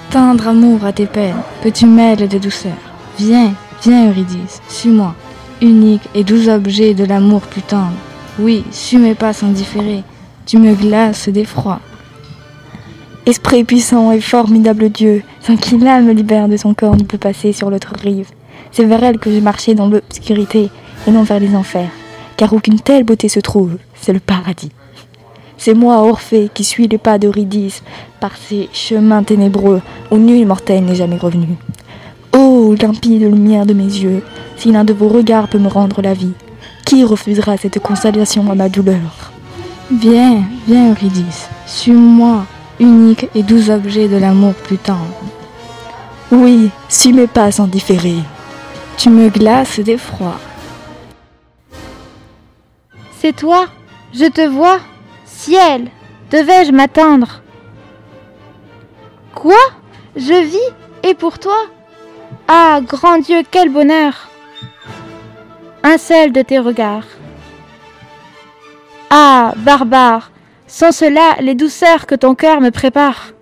tendre amour à tes peines, peux-tu mêler de douceur? Viens, viens Eurydice, suis-moi, unique et doux objet de l'amour plus tendre. Oui, suis mes pas sans différer, tu me glaces d'effroi. Esprit puissant et formidable Dieu, sans qui l'âme me libère de son corps ne peut passer sur l'autre rive. C'est vers elle que je marchais dans l'obscurité et non vers les enfers, car où qu'une telle beauté se trouve, c'est le paradis. C'est moi, Orphée, qui suis les pas d'Eurydice par ces chemins ténébreux où nul mortel n'est jamais revenu. Ô limpide lumière de mes yeux, si l'un de vos regards peut me rendre la vie, qui refusera cette consolation à ma douleur? Viens, viens Eurydice, suis-moi, unique et doux objet de l'amour plus tendre. Oui, suis mes pas sans différer. Tu me glaces d'effroi. C'est toi, je te vois. Ciel, devais-je m'attendre? Quoi? Je vis, et pour toi? Ah, grand Dieu, quel bonheur! Un seul de tes regards. Ah, barbare, sont cela les douceurs que ton cœur me prépare?